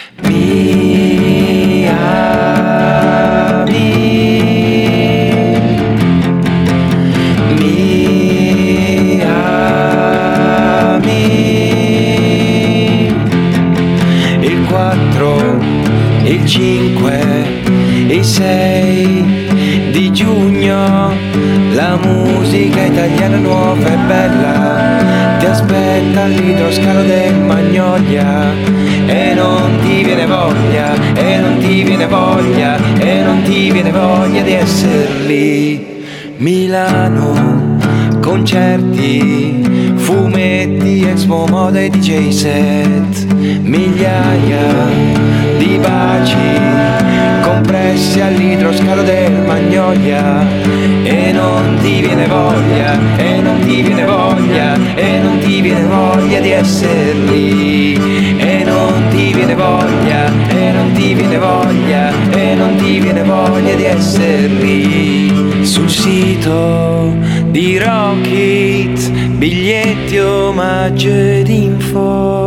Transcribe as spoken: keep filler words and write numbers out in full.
Mi ami, mi ami. Il quattro, il cinque, il sei di giugno, la musica italiana nuova e bella ti aspetta all'idroscalo del Magnolia, e non ti viene voglia, e non ti viene voglia, e non ti viene voglia di essere lì. Milano, concerti, fumetti, Expo Moda e D J set, migliaia di baci compressi all'idroscalo del Magnolia, e non ti viene voglia, e non ti viene voglia, e non ti viene voglia di essere lì, e non ti viene voglia, e non ti viene voglia, e non ti viene voglia di essere lì. Sul sito di Rocket, biglietti, omaggio ed info.